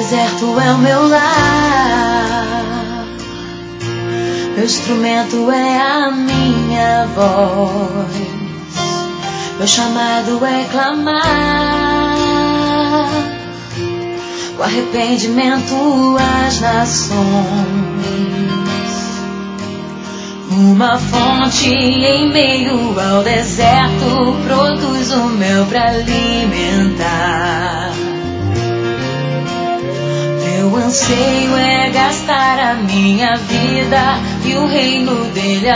deserto é o meu lar, meu instrumento é a minha voz, meu chamado é clamar, com arrependimento às nações. Uma fonte em meio ao deserto produz o mel para alimentar. Meu anseio é gastar a minha vida e o reino dele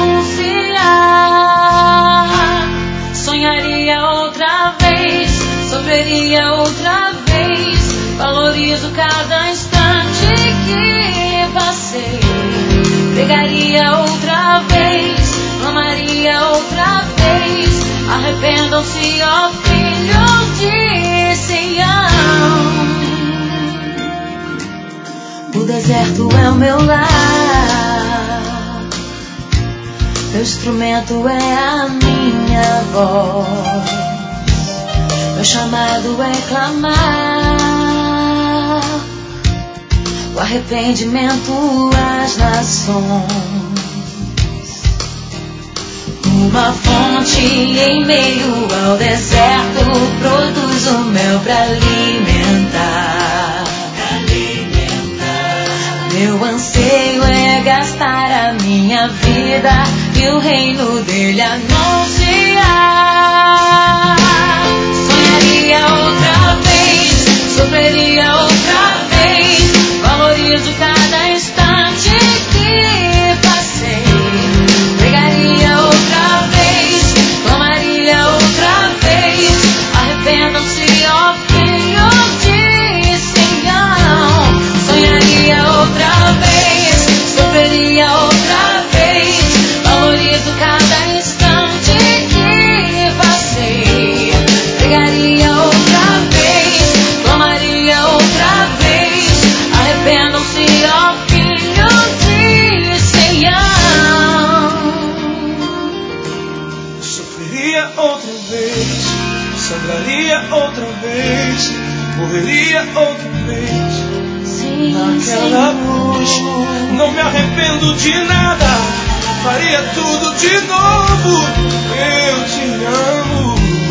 anunciar. Sonharia outra vez, sofreria outra vez, valorizo cada instante que passei. Pregaria outra vez, amaria outra vez, arrependam-se, ó filhos de Sião. O deserto é o meu lar, meu instrumento é a minha voz, meu chamado é clamar, o arrependimento às nações. Uma fonte em meio ao deserto produz o mel para alimentar. Meu anseio é gastar a minha vida e o reino dele anunciar. Sonharia outra vez, sofreria outra vez, valorizo cada instante que passei. Pregaria outra vez, clamaria outra vez, arrependam-se, ó filhos de Sião. Sonharia outra vez, sofreria outra vez, valorizo cada instante que passei. Pregaria outra vez, clamaria outra vez, arrependam-se, ó filhos de Sião. Sofreria outra vez, sangraria outra vez, morreria outra vez. Naquela cruz, não me arrependo de nada, faria tudo de novo. Eu te amo.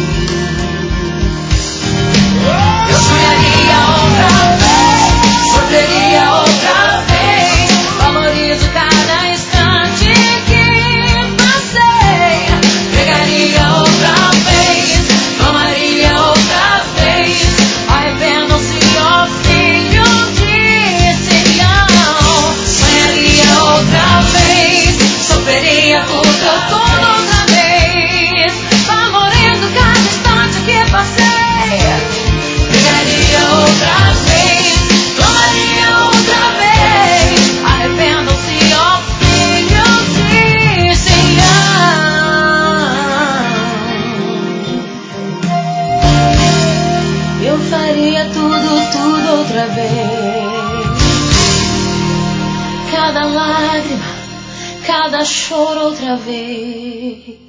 Eu sonharia outra vez, sofreria outra vez, valorizo cada instante que passei. Pregaria outra vez, clamaria outra vez, arrependam-se, ó filhos de Sião. Sonharia outra vez, sofreria tudo outra vez, valorizo cada instante que passei. Pregaria outra vez, clamaria outra vez, arrependam-se, ó filhos de Sião. Eu faria tudo outra vez, cada lágrima, cada choro outra vez.